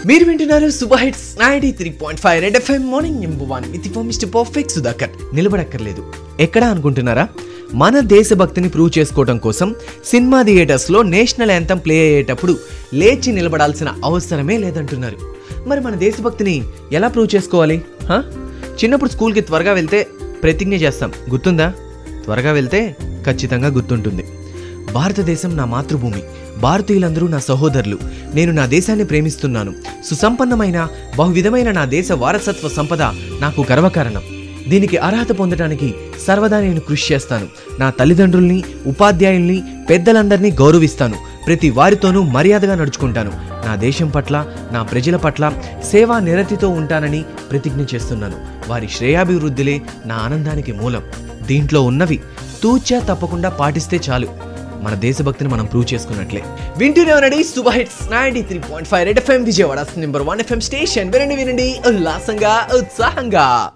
మీరు వింటున్నారు super hits 93.5 red FM morning number 1 with mister perfect Sudhakar. నిలబడక్కర్లేదు ఎక్కడ అనుకుంటున్నారా? మన దేశభక్తిని ప్రూవ్ చేసుకోవడం కోసం సినిమా థియేటర్స్ లో నేషనల్ యాంథమ్ ప్లే అయ్యేటప్పుడు లేచి నిలబడాల్సిన అవసరమే లేదంటున్నారు. మరి మన దేశభక్తిని ఎలా ప్రూవ్ చేసుకోవాలి? చిన్నప్పుడు స్కూల్కి త్వరగా వెళ్తే ప్రతిజ్ఞ చేస్తాం, గుర్తుందా? త్వరగా వెళ్తే ఖచ్చితంగా గుర్తుంటుంది. భారతదేశం నా మాతృభూమి, భారతీయులందరూ నా సహోదరులు, నేను నా దేశాన్ని ప్రేమిస్తున్నాను, సుసంపన్నమైన బహువిధమైన నా దేశ వారసత్వ సంపద నాకు గర్వకారణం, దీనికి అర్హత పొందడానికి సర్వదా నేను కృషి చేస్తాను, నా తల్లిదండ్రుల్ని, ఉపాధ్యాయుల్ని, పెద్దలందరినీ గౌరవిస్తాను, ప్రతి వారితోనూ మర్యాదగా నడుచుకుంటాను, నా దేశం పట్ల, నా ప్రజల పట్ల సేవా నిరతితో ఉంటానని ప్రతిజ్ఞ చేస్తున్నాను, వారి శ్రేయాభివృద్ధిలే నా ఆనందానికి మూలం. దీంట్లో ఉన్నవి తూచా తప్పకుండా పాటిస్తే చాలు, మన దేశభక్తిని మనం ప్రూవ్ చేసుకున్నట్లే. వింటూనే ఉండండి super hits 93.5 red FM Vijayawada number 1 FM station. వినండి ఉల్లాసంగా, ఉత్సాహంగా.